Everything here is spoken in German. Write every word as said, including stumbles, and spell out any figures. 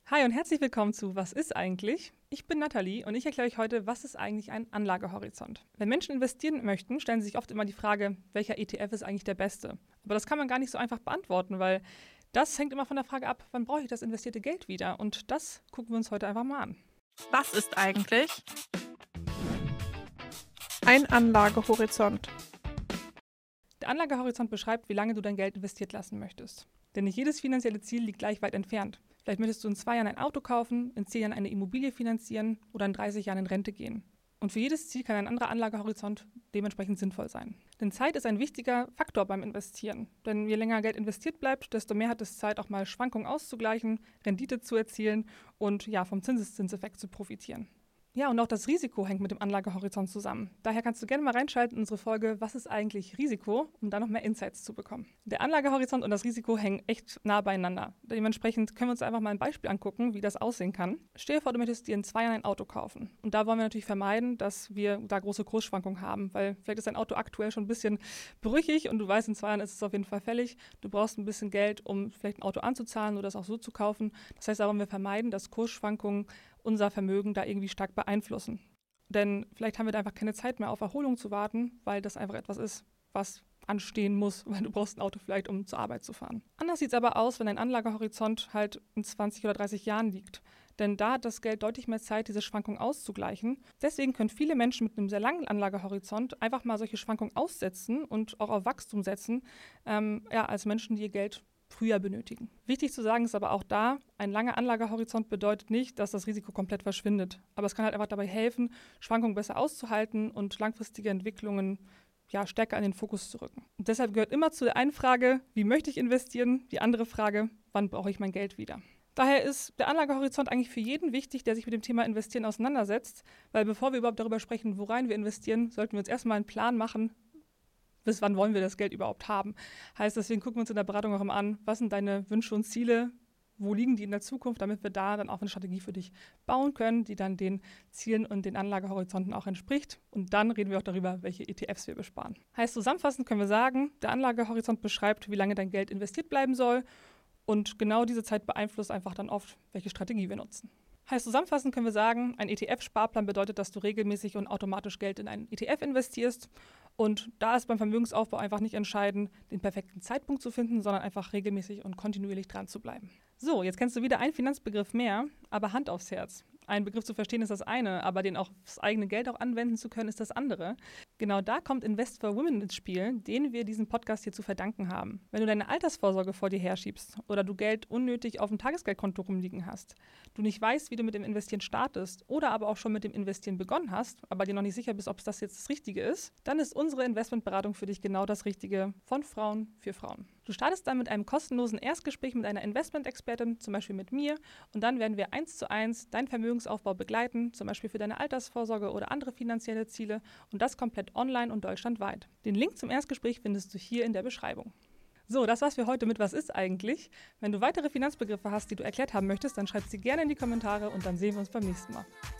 Hi und herzlich willkommen zu Was ist eigentlich? Ich bin Nathalie und ich erkläre euch heute, was ist eigentlich ein Anlagehorizont. Wenn Menschen investieren möchten, stellen sie sich oft immer die Frage, welcher E T F ist eigentlich der beste? Aber das kann man gar nicht so einfach beantworten, weil das hängt immer von der Frage ab, wann brauche ich das investierte Geld wieder? Und das gucken wir uns heute einfach mal an. Was ist eigentlich ein Anlagehorizont? Der Anlagehorizont beschreibt, wie lange du dein Geld investiert lassen möchtest. Denn nicht jedes finanzielle Ziel liegt gleich weit entfernt. Vielleicht möchtest du in zwei Jahren ein Auto kaufen, in zehn Jahren eine Immobilie finanzieren oder in dreißig Jahren in Rente gehen. Und für jedes Ziel kann ein anderer Anlagehorizont dementsprechend sinnvoll sein. Denn Zeit ist ein wichtiger Faktor beim Investieren. Denn je länger Geld investiert bleibt, desto mehr hat es Zeit, auch mal Schwankungen auszugleichen, Rendite zu erzielen und ja, vom Zinseszinseffekt zu profitieren. Ja, und auch das Risiko hängt mit dem Anlagehorizont zusammen. Daher kannst du gerne mal reinschalten in unsere Folge Was ist eigentlich Risiko, um da noch mehr Insights zu bekommen. Der Anlagehorizont und das Risiko hängen echt nah beieinander. Dementsprechend können wir uns einfach mal ein Beispiel angucken, wie das aussehen kann. Stell dir vor, du möchtest dir in zwei Jahren ein Auto kaufen. Und da wollen wir natürlich vermeiden, dass wir da große Kursschwankungen haben, weil vielleicht ist dein Auto aktuell schon ein bisschen brüchig und du weißt, in zwei Jahren ist es auf jeden Fall fällig. Du brauchst ein bisschen Geld, um vielleicht ein Auto anzuzahlen oder das auch so zu kaufen. Das heißt, da wollen wir vermeiden, dass Kursschwankungen unser Vermögen da irgendwie stark beeinflussen. Denn vielleicht haben wir da einfach keine Zeit mehr auf Erholung zu warten, weil das einfach etwas ist, was anstehen muss, weil du brauchst ein Auto vielleicht, um zur Arbeit zu fahren. Anders sieht es aber aus, wenn dein Anlagehorizont halt in zwanzig oder dreißig Jahren liegt. Denn da hat das Geld deutlich mehr Zeit, diese Schwankungen auszugleichen. Deswegen können viele Menschen mit einem sehr langen Anlagehorizont einfach mal solche Schwankungen aussetzen und auch auf Wachstum setzen, ähm, ja, als Menschen, die ihr Geld früher benötigen. Wichtig zu sagen ist aber auch da, ein langer Anlagehorizont bedeutet nicht, dass das Risiko komplett verschwindet. Aber es kann halt einfach dabei helfen, Schwankungen besser auszuhalten und langfristige Entwicklungen ja, stärker in den Fokus zu rücken. Und deshalb gehört immer zu der einen Frage, wie möchte ich investieren, die andere Frage, wann brauche ich mein Geld wieder. Daher ist der Anlagehorizont eigentlich für jeden wichtig, der sich mit dem Thema Investieren auseinandersetzt, weil bevor wir überhaupt darüber sprechen, worein wir investieren, sollten wir uns erstmal einen Plan machen, bis wann wollen wir das Geld überhaupt haben. Heißt, deswegen gucken wir uns in der Beratung auch immer an, was sind deine Wünsche und Ziele, wo liegen die in der Zukunft, damit wir da dann auch eine Strategie für dich bauen können, die dann den Zielen und den Anlagehorizonten auch entspricht. Und dann reden wir auch darüber, welche E T Fs wir besparen. Heißt, zusammenfassend können wir sagen, der Anlagehorizont beschreibt, wie lange dein Geld investiert bleiben soll. Und genau diese Zeit beeinflusst einfach dann oft, welche Strategie wir nutzen. Heißt, zusammenfassend können wir sagen, ein E T F-Sparplan bedeutet, dass du regelmäßig und automatisch Geld in einen E T F investierst. Und da ist beim Vermögensaufbau einfach nicht entscheidend, den perfekten Zeitpunkt zu finden, sondern einfach regelmäßig und kontinuierlich dran zu bleiben. So, jetzt kennst du wieder einen Finanzbegriff mehr, aber Hand aufs Herz. Einen Begriff zu verstehen ist das eine, aber den auch das eigene Geld auch anwenden zu können, ist das andere. Genau da kommt Invest for Women ins Spiel, denen wir diesen Podcast hier zu verdanken haben. Wenn du deine Altersvorsorge vor dir herschiebst oder du Geld unnötig auf dem Tagesgeldkonto rumliegen hast, du nicht weißt, wie du mit dem Investieren startest oder aber auch schon mit dem Investieren begonnen hast, aber dir noch nicht sicher bist, ob das jetzt das Richtige ist, dann ist unsere Investmentberatung für dich genau das Richtige von Frauen für Frauen. Du startest dann mit einem kostenlosen Erstgespräch mit einer Investment-Expertin, zum Beispiel mit mir, und dann werden wir eins zu eins deinen Vermögensaufbau begleiten, zum Beispiel für deine Altersvorsorge oder andere finanzielle Ziele, und das komplett online und deutschlandweit. Den Link zum Erstgespräch findest du hier in der Beschreibung. So, das war's für heute mit Was ist eigentlich? Wenn du weitere Finanzbegriffe hast, die du erklärt haben möchtest, dann schreib sie gerne in die Kommentare und dann sehen wir uns beim nächsten Mal.